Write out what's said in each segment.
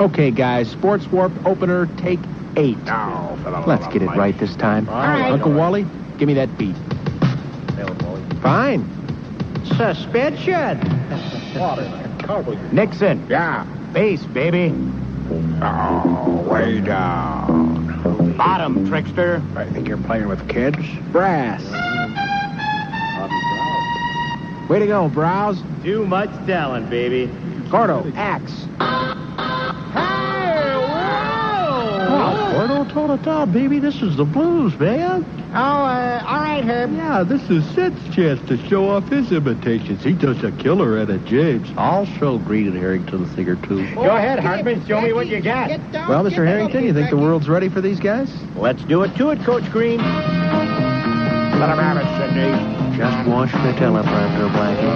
Okay, guys, Sports Warp opener, take 8. Now, Let's get it right this time. All right. Uncle Wally, give me that beat. Fine. Suspension. Nixon. Yeah. Base, baby. Oh, way down. Bottom, trickster. I think you're playing with kids. Brass. Way to go, Browse. Too much talent, baby. Gordo, axe. Gordo, ta-ta-ta, baby, this is the blues, man. Oh, all right, Herb. Yeah, this is Sid's chance to show off his imitations. He does a killer at a James. I'll show Green and Harrington a thing or two. Go ahead, Hartman. Show me what you got. Well, Mr. Harrington, you think the world's ready for these guys? Let's do it to it, Coach Green. Let him have it, Sidney. Just watch the teleprompter, Blackie.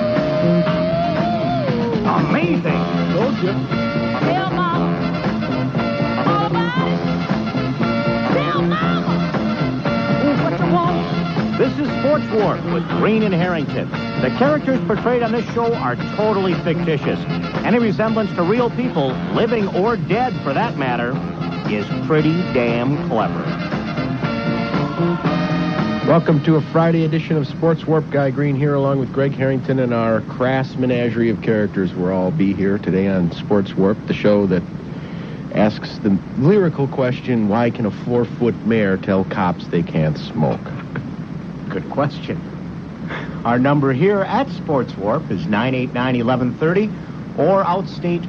Amazing. Told you. Tell Mama. Mama. Tell Mama. What you want? This is Sports Warp with Green and Harrington. The characters portrayed on this show are totally fictitious. Any resemblance to real people, living or dead for that matter, is pretty damn clever. Welcome to a Friday edition of Sports Warp. Guy Green here along with Greg Harrington and our crass menagerie of characters. We'll all be here today on Sports Warp, the show that asks the lyrical question, why can a 4-foot mare tell cops they can't smoke? Good question. Our number here at Sports Warp is 989-1130 or outstate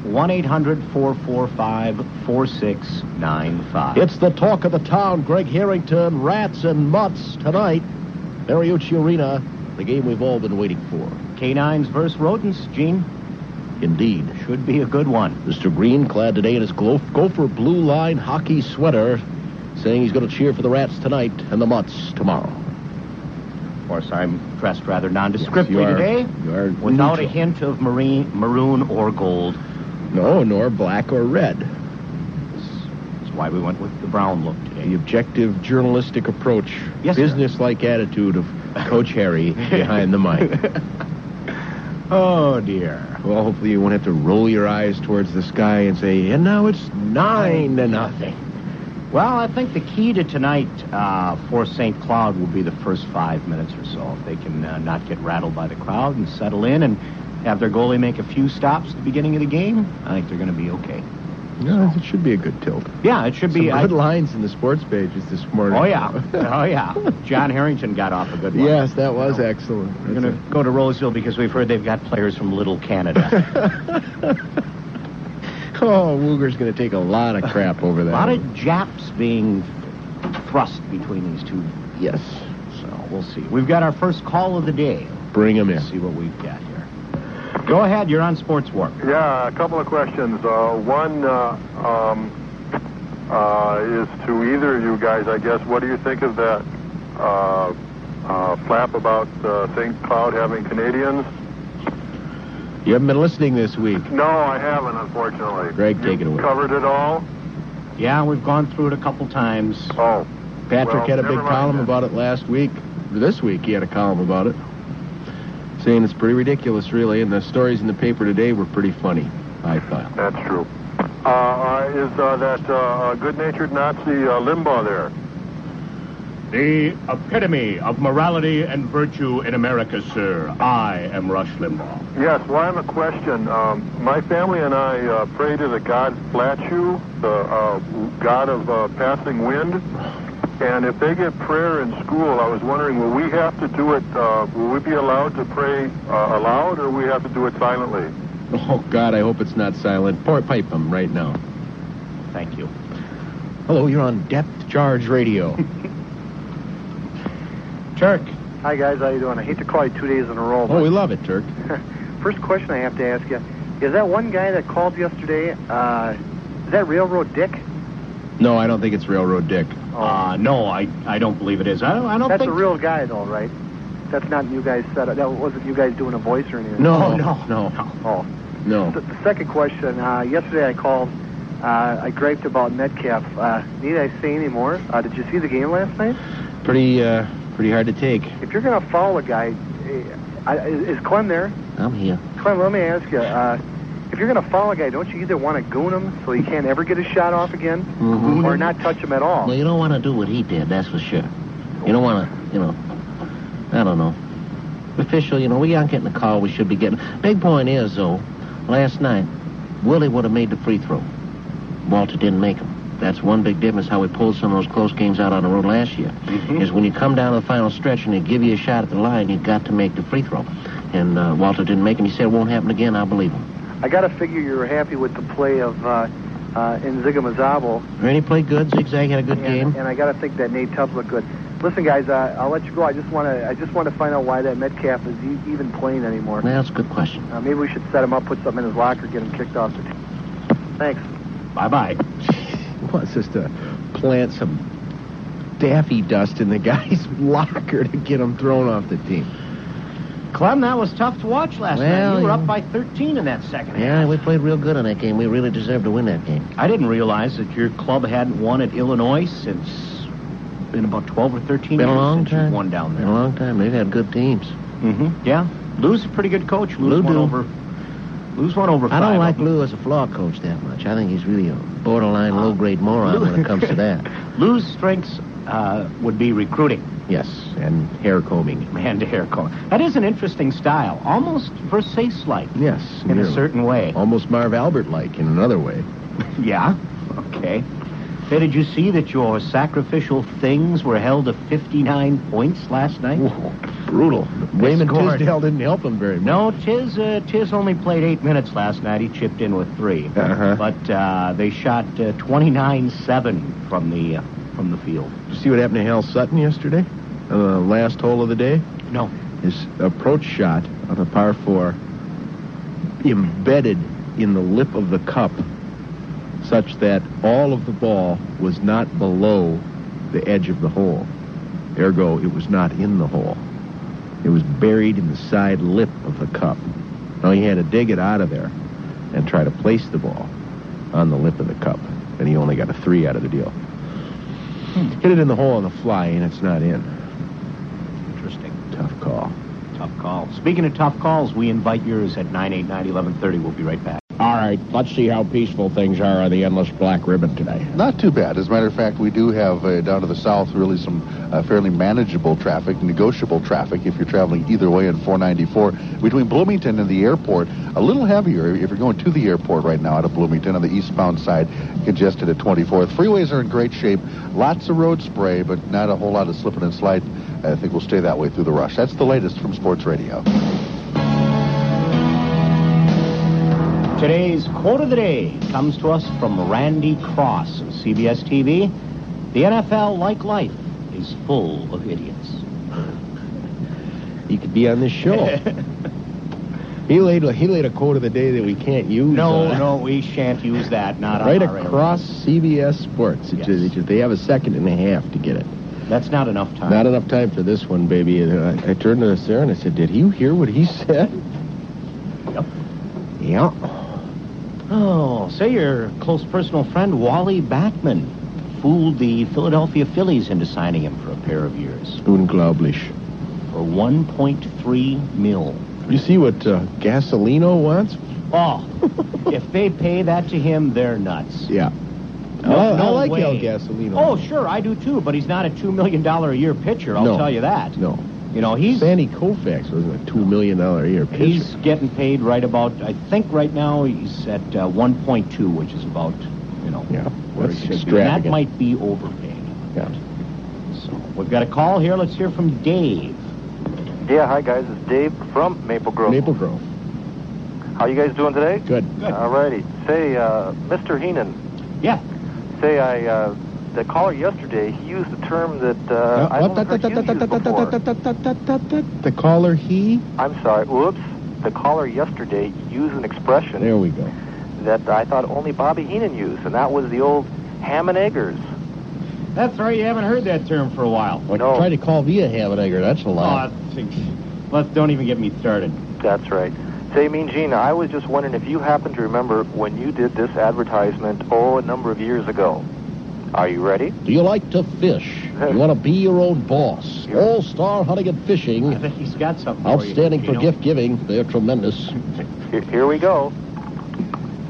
1-800-445-4695. It's the talk of the town, Greg Harrington, Rats and Mutts tonight. Mariucci Arena, the game we've all been waiting for. Canines versus rodents, Gene. Indeed. Should be a good one. Mr. Green, clad today in his Gopher Blue Line hockey sweater, saying he's going to cheer for the Rats tonight and the Mutts tomorrow. Of course, I'm dressed rather nondescriptly Yes, today, you are without a neutral. hint of maroon or gold. No, nor black or red. That's why we went with the brown look The today. objective journalistic approach, Yes, sir. business-like attitude of Coach Harry behind the mic. Oh, dear. Well, hopefully you won't have to roll your eyes towards the sky and say, and now it's 9-0. Well, I think the key to tonight for St. Cloud will be the first 5 minutes or so. If they can not get rattled by the crowd and settle in and have their goalie make a few stops at the beginning of the game, I think they're going to be okay. No, it should be a good tilt. Yeah, it should Some be. good lines in the sports pages this morning. Oh, yeah. Oh, yeah. John Harrington got off a good one. Yes, that was excellent. We're going to go to Roseville because we've heard they've got players from Little Canada. Oh, Wooger's going to take a lot of crap over A that. lot of Japs being thrust between these two. Yes. So we'll see. We've got our first call of the day. Bring him in. Let's see what we've got here. Go ahead. You're on Sports Warp. Yeah, a couple of questions. One is to either of you guys, I guess. What do you think of that flap about St. Cloud having Canadians? You haven't been listening this week. No, I haven't, unfortunately. Greg, take it away. Covered it all? Yeah, we've gone through it a couple times. Oh. Patrick Well, had a big never mind column then. about it last week. This week he had a column about it, saying it's pretty ridiculous, really, and the stories in the paper today were pretty funny, I thought. That's true. Is that good-natured Nazi Limbaugh there? The epitome of morality and virtue in America, sir. I am Rush Limbaugh. Yes, well, I have a question. My family and I pray to the god Flatshoe, the god of passing wind. And if they get prayer in school, I was wondering, will we have to do it, will we be allowed to pray aloud, or we have to do it silently? Oh, God, I hope it's not silent. Pipe him right now. Thank you. Hello, you're on Depth Charge Radio. Turk. Hi, guys. How you doing? I hate to call you 2 days in a row. Oh, we love it, Turk. First question I have to ask you, is that one guy that called yesterday, is that Railroad Dick? No, I don't think it's Railroad Dick. No, I don't believe it is. I don't That's think... a real guy, though, right? That's not you guys set up. That wasn't you guys doing a voice or anything? No. Oh. No. The second question, yesterday I called, I griped about Metcalf. Need I say any more? Did you see the game last night? Pretty hard to take. If you're going to foul a guy, is Clem there? I'm here. Clem, let me ask you, if you're going to foul a guy, don't you either want to goon him so he can't ever get a shot off again, Mm-hmm. or not touch him at all? Well, you don't want to do what he did, that's for sure. You don't want to, I don't know. Official, we aren't getting the call we should be getting. Big point is, though, last night, Willie would have made the free throw. Walter didn't make him. That's one big difference how we pulled some of those close games out on the road last year. Is when you come down to the final stretch and they give you a shot at the line, you've got to make the free throw. And Walter didn't make him. He said it won't happen again. I believe him. I got to figure you're happy with the play of Nziga Mazabo. Ernie played good. Zigzag had a good game. And I got to think that Nate Tubbs looked good. Listen, guys, I'll let you go. I just want to find out why that Metcalf is even playing anymore. Well, that's a good question. Maybe we should set him up, put something in his locker, get him kicked off the team. Thanks. Bye-bye. He wants us to plant some daffy dust in the guy's locker to get him thrown off the team. Clem, that was tough to watch last night. Well, You were yeah. up by 13 in that second Yeah, half. we played real good in that game. We really deserved to win that game. I didn't realize that your club hadn't won at Illinois since been about 12 or 13 Been years a long since time. you've won down Been there. a long time. They've had good teams. Mm-hmm. Yeah. Lou's a pretty good coach. Lou's Lou won do. over. Lou's won over I five. don't like of them. Lou as a floor coach that much. I think he's really a borderline low-grade moron when it comes to that. Lou's strengths would be recruiting Yes, and hair combing. and hair color. That is an interesting style, almost Versace-like Yes, in a nearly. certain way. Almost Marv Albert-like in another way. Yeah. Okay. Hey, did you see that your sacrificial things were held to 59 points last night? Brutal. Raymond scored. Tisdale didn't help him very much. No, Tiz only played 8 minutes last night. He chipped in with 3. Uh-huh. But they shot 29-7 from the field. Did you see what happened to Hal Sutton yesterday? The last hole of the day? No. His approach shot on a par 4 embedded in the lip of the cup such that all of the ball was not below the edge of the hole. Ergo, it was not in the hole. It was buried in the side lip of the cup. Now he had to dig it out of there and try to place the ball on the lip of the cup. And he only got a 3 out of the deal. Hit it in the hole on the fly, and it's not in. Interesting. Tough call. Tough call. Speaking of tough calls, we invite yours at 989-1130. We'll be right back. All right, let's see how peaceful things are on the endless black ribbon today. Not too bad. As a matter of fact, we do have down to the south really some fairly manageable traffic, negotiable traffic if you're traveling either way in 494. Between Bloomington and the airport, a little heavier if you're going to the airport right now out of Bloomington on the eastbound side, congested at 24th. Freeways are in great shape. Lots of road spray, but not a whole lot of slipping and sliding. I think we'll stay that way through the rush. That's the latest from Sports Radio. Today's quote of the day comes to us from Randy Cross of CBS TV. The NFL, like life, is full of idiots. He could be on this show. He laid a quote of the day that we can't use. No, we shan't use that. Not Right on our across CBS Sports. Yes. They have a second and a half to get it. That's not enough time. Not enough time for this one, baby. And I turned to Sarah and I said, "Did you hear what he said?" Yep. Yeah. Oh, say your close personal friend Wally Backman fooled the Philadelphia Phillies into signing him for a pair of years Unglaublich. for $1.3 million. You see what Gasolino wants? Oh, if they pay that to him, they're nuts. Yeah. No, I like way. El Gasolino. Oh, sure, I do too, but he's not a $2 million a year pitcher, I'll No. tell you that. No. You know, he's Sandy Koufax wasn't a $2 million a year pitcher. he's getting paid right about, I think right now he's at 1.2, which is about, Yeah, where that's he should be. And extravagant. that might be overpaid. Yeah. So we've got a call here. Let's hear from Dave. Yeah, hi guys, it's Dave from Maple Grove. Maple Grove. How you guys doing today? Good. Alrighty. Say, Mr. Heenan. Yeah. Say, the caller yesterday, he used a term that I haven't heard you use before. The caller, he? I'm sorry, whoops. The caller yesterday used an expression There we go. that I thought only Bobby Heenan used, and that was the old ham and eggers. That's right. You haven't heard that term for a while. Well, No. try to call via Havenegger. That's a lie. Let's don't even get me started. That's right. Say, Mean Gene, I was just wondering if you happen to remember when you did this advertisement, a number of years ago. Are you ready? Do you like to fish? You want to be your own boss? All-Star Hunting and I Fishing. think he's got something Outstanding for you. for gift giving. They're tremendous. Here we go.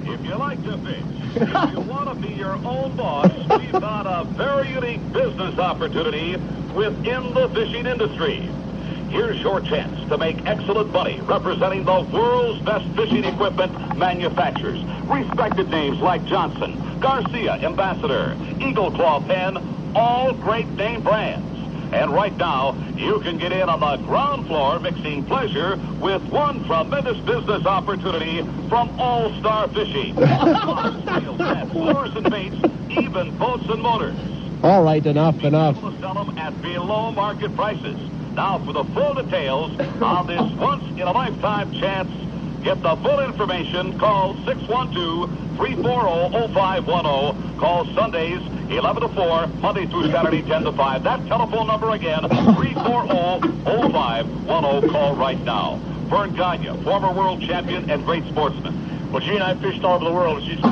If you like to fish, if you want to be your own boss, we've got a very unique business opportunity within the fishing industry. Here's your chance to make excellent money representing the world's best fishing equipment manufacturers. Respected names like Johnson, Garcia, Ambassador, Eagle Claw Pen, all great name brands. And right now, you can get in on the ground floor mixing pleasure with one tremendous business opportunity from All-Star Fishing. Lures and baits, even boats and motors. All right, enough. To sell them at below market prices. Now for the full details on this once-in-a-lifetime chance, get the full information, call 612-340-0510. Call Sundays 11 to 4, Monday through Saturday 10 to 5. That telephone number again, 340-0510. Call right now. Vern Gagne, former world champion and great sportsman. Well, Gene, I fished all over the world. She's a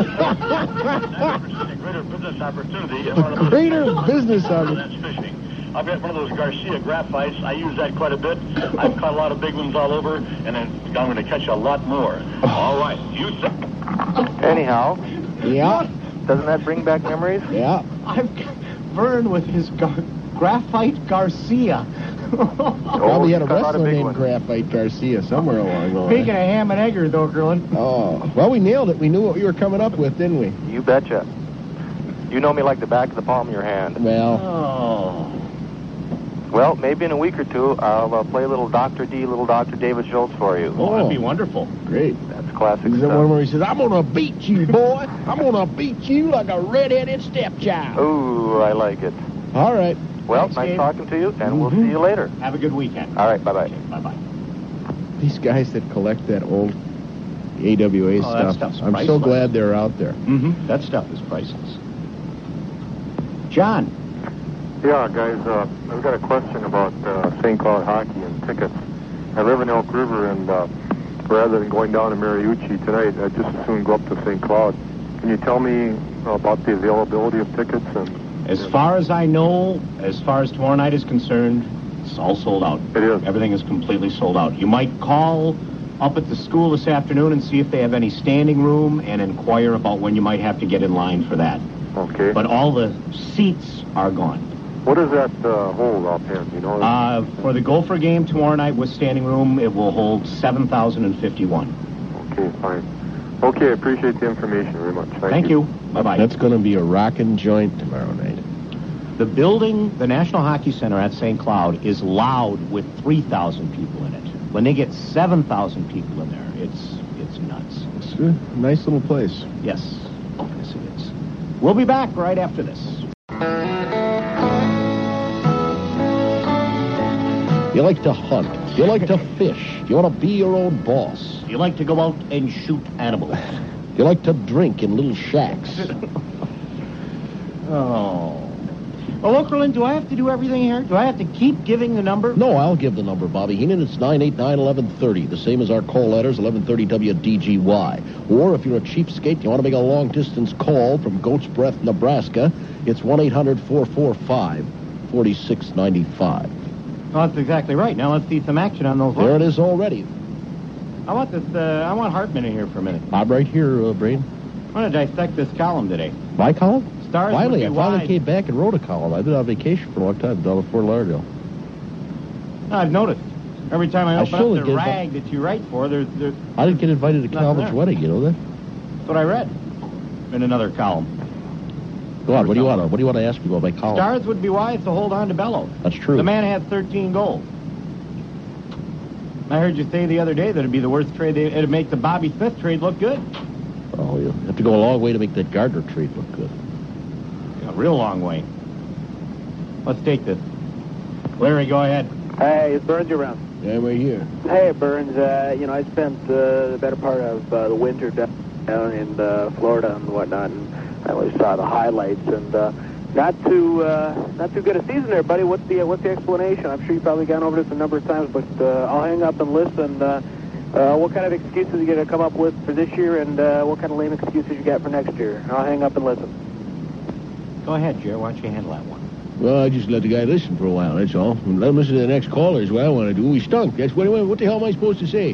greater business opportunity. Greater business opportunity. That's fishing. I've got one of those Garcia graphites. I use that quite a bit. I've caught a lot of big ones all over, and then I'm going to catch a lot more. All right, you said. Anyhow. Yeah. Doesn't that bring back memories? Yeah. I've Vern with his graphite Garcia. Probably had a wrestler named Graphite Garcia somewhere along the line. Speaking of ham and egger, though, Curlin. Oh, well, we nailed it. We knew what we were coming up with, didn't we? You betcha. You know me like the back of the palm of your hand. Well. Oh. Well, maybe in a week or two, I'll play a little Dr. D, little Dr. David Schultz for you. Oh, that'd be wonderful. Great. That's classic Is that stuff. one where he says, I'm going to beat you, boy. I'm going to beat you like a red-headed stepchild. Ooh, I like it. All right. Well, Thanks, nice Dave. talking to you, and we'll see you later. Have a good weekend. All right, bye-bye. Okay, bye-bye. These guys that collect that old AWA that stuff, stuff's I'm so priceless. glad they're out there. Mm-hmm. That stuff is priceless. John. Yeah, guys, I've got a question about St. Cloud hockey and tickets. I live in Elk River, and rather than going down to Mariucci tonight, I'd just as soon go up to St. Cloud. Can you tell me about the availability of tickets? As far as I know, as far as tomorrow night is concerned, it's all sold out. It is. Everything is completely sold out. You might call up at the school this afternoon and see if they have any standing room and inquire about when you might have to get in line for that. Okay. But all the seats are gone. What does that hold offhand? You know? For the Gopher game tomorrow night with standing room, it will hold 7,051. Okay, fine. Okay, I appreciate the information very much. Thank you. Bye-bye. That's going to be a rockin' joint tomorrow night. The building, the National Hockey Center at St. Cloud, is loud with 3,000 people in it. When they get 7,000 people in there, it's nuts. It's a nice little place. Yes. Yes, it is. We'll be back right after this. You like to hunt. You like to fish. You want to be your own boss. You like to go out and shoot animals. You like to drink in little shacks. Oh. Well, Okerlund, do I have to do everything here? Do I have to keep giving the number? No, I'll give the number, Bobby Heenan. It's 989-1130, the same as our call letters, 1130 WDGY. Or if you're a cheapskate, you want to make a long-distance call from Goats Breath, Nebraska, it's 1-800-445-4695. Oh, that's exactly right. Now let's see some action on those. There it is already. I want this. I want Hartman in here for a minute. I'm right here, Brain. I want to dissect this column today. My column? Stars Finally, would I be finally wide. came back and wrote a column. I've been on vacation for a long time down at Fort Lauderdale. No, I've noticed. Every time I open still up didn't the get rag that you write for, there's I didn't get invited to Nothing Calvin's there. wedding, you know that? that's what I read in another column. Go on, what do you want to ask me about my column? Stars would be wise to hold on to Bello. That's true. The man had 13 goals. I heard you say the other day that it'd be the worst trade. It'd make the Bobby Smith trade look good. Oh, you have to go a long way to make that Gardner trade look good. A real long way. Let's take this. Larry, go ahead. Hey, is Burns around? Yeah, we're here. Hey, Burns. I spent the better part of the winter down in Florida and whatnot, and I only saw the highlights. And not too good a season there, buddy. What's the explanation? I'm sure you've probably gone over this a number of times, but I'll hang up and listen. What kind of excuses are you going to come up with for this year, and what kind of lame excuses you got for next year? I'll hang up and listen. Go ahead, Jerry. Why don't you handle that one? Well, I just let the guy listen for a while, that's all. And let him listen to the next caller is what I want to do. We stunk. That's what the hell am I supposed to say?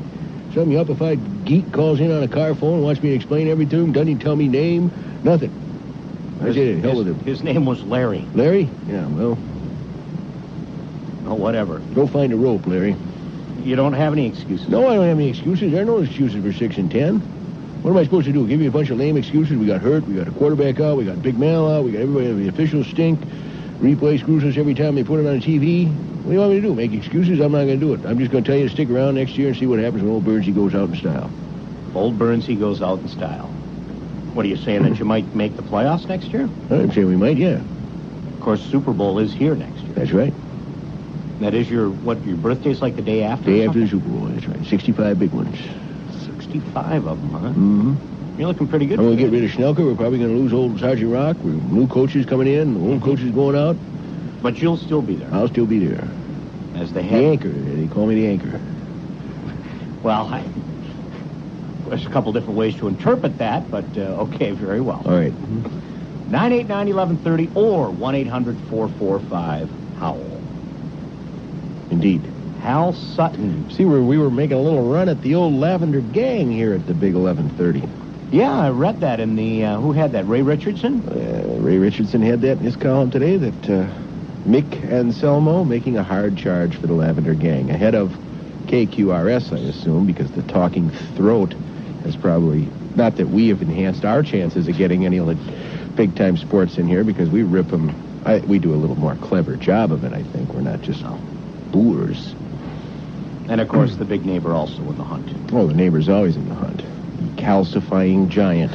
Sum me up if a geek calls in on a car phone and wants me to explain everything to him, doesn't even tell me name, nothing. I said, hell with him. His name was Larry. Larry? Yeah, well, Oh, whatever. go find a rope, Larry. You don't have any excuses. No, I don't have any excuses. There are no excuses for 6 and 10. What am I supposed to do? Give you a bunch of lame excuses? We got hurt, we got a quarterback out, we got Big Mal out, we got everybody, the officials stink. Replay screws us every time they put it on TV. What do you want me to do? Make excuses? I'm not going to do it. I'm just going to tell you to stick around next year and see what happens when old Burnsy goes out in style. Old Burnsy goes out in style. What are you saying, that you might make the playoffs next year? I'm saying we might, yeah. Of course, Super Bowl is here next year. That's right. That is your birthday's like the day after? Day after the Super Bowl, that's right. 65 big ones. 65 of them, huh? Mm-hmm. You're looking pretty good. I'm going to get rid of Schnelker. We're probably going to lose old Sergeant Rock. New coaches coming in, old coaches going out. But you'll still be there. I'll still be there. As the The head. anchor. They call me the anchor. Well, there's a couple different ways to interpret that, but okay, very well. All right. 989-1130 or 1-800-445-HOWL. Indeed. Hal Sutton. See, we were making a little run at the old Lavender Gang here at the Big 1130. Yeah, I read that in the, who had that, Ray Richardson? Ray Richardson had that in his column today, that Mick Anselmo making a hard charge for the Lavender Gang. Ahead of KQRS, I assume, because the talking throat has probably, not that we have enhanced our chances of getting any big-time sports in here, because we rip them, we do a little more clever job of it, I think. We're not just boors. And, of course, the big neighbor also in the hunt. Oh, the neighbor's always in the hunt. Calcifying giant.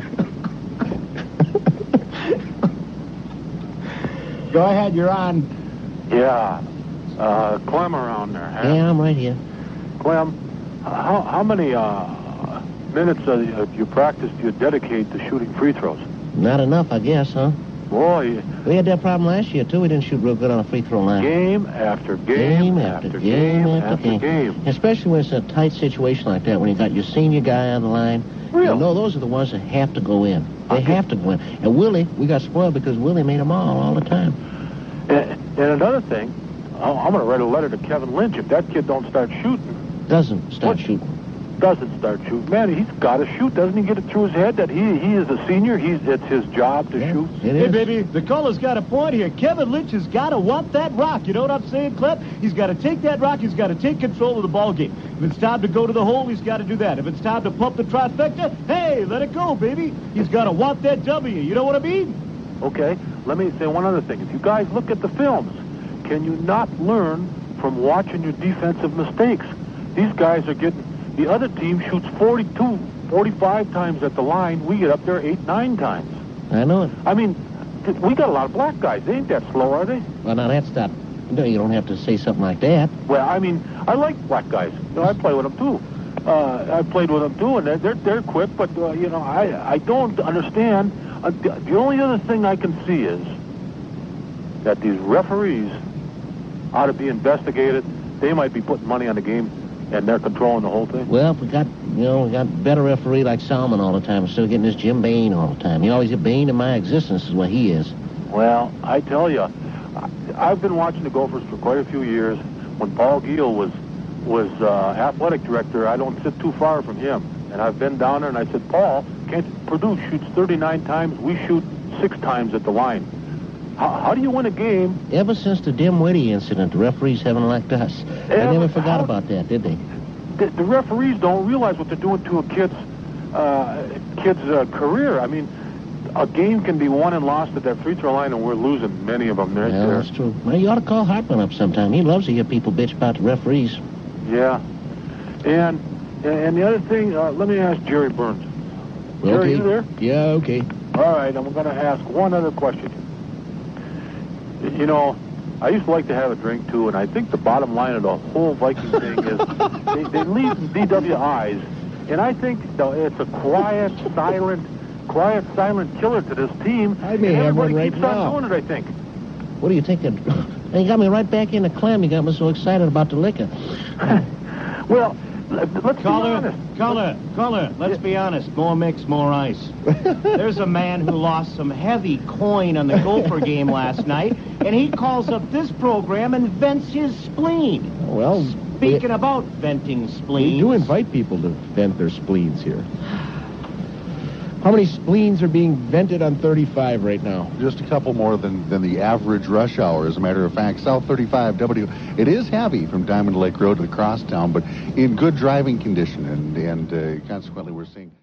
Go ahead, you're on. Yeah. Clem around there, huh? Yeah, I'm right here. Clem, how many minutes of your practice do you dedicate to shooting free throws? Not enough, I guess, huh? Boy, We had that problem last year, too. We didn't shoot real good on a free throw line. game after game after game after game. Especially when it's a tight situation like that, when you got your senior guy on the line. Really? You know, those are the ones that have to go in. They have to go in. And Willie, we got spoiled because Willie made them all the time. And another thing, I'm going to write a letter to Kevin Lynch. If that kid don't start shooting, Doesn't start shooting. doesn't start shooting, man, he's got to shoot. Doesn't he get it through his head that he is a senior? It's his job to shoot. It Hey, is. baby, the caller's got a point here. Kevin Lynch has got to want that rock. You know what I'm saying, Clem? He's got to take that rock. He's got to take control of the ball game. If it's time to go to the hole, he's got to do that. If it's time to pump the trifecta, hey, let it go, baby. He's got to want that W. You know what I mean? Okay, let me say one other thing. If you guys look at the films, can you not learn from watching your defensive mistakes? These guys are getting... The other team shoots 42, 45 times at the line. We get up there 8, 9 times. I know it. I mean, we got a lot of black guys. They ain't that slow, are they? Well, now that's not... No, you don't have to say something like that. Well, I mean, I like black guys. You know, I play with them, too. I played with them, too, and they're quick, but, you know, I don't understand. The only other thing I can see is that these referees ought to be investigated. They might be putting money on the game, and they're controlling the whole thing. Well, we got better referee like Salmon all the time instead of getting this Jim Bain all the time. You always get Bain in my existence is what he is. Well, I tell you, I've been watching the Gophers for quite a few years. When Paul Giel was athletic director, I don't sit too far from him. And I've been down there, and I said, Paul, Purdue shoots 39 times. We shoot 6 times at the line. How do you win a game? Ever since the Dimwitty incident, the referees haven't liked us. They never forgot about that, did they? The referees don't realize what they're doing to a kid's career. I mean, a game can be won and lost at that free throw line, and we're losing many of them. Yeah, that's true. Well, you ought to call Hartman up sometime. He loves to hear people bitch about the referees. Yeah. And the other thing, let me ask Jerry Burns. Jerry, you there? Yeah, okay. All right, I'm going to ask one other question. You know, I used to like to have a drink, too, and I think the bottom line of the whole Viking thing is they leave DWIs, and I think it's a quiet, silent killer to this team. I may have one right keeps on now. doing it, I think. What do you think? You got me right back into Clem. You got me so excited about the liquor. Well, let's be honest. Caller, let's be honest. More mix, more ice. There's a man who lost some heavy coin on the Gopher game last night, and he calls up this program and vents his spleen. Well, Speaking about venting spleens. We do invite people to vent their spleens here. How many spleens are being vented on 35 right now? Just a couple more than the average rush hour, as a matter of fact. South 35W, it is heavy from Diamond Lake Road to the crosstown, but in good driving condition, and consequently we're seeing...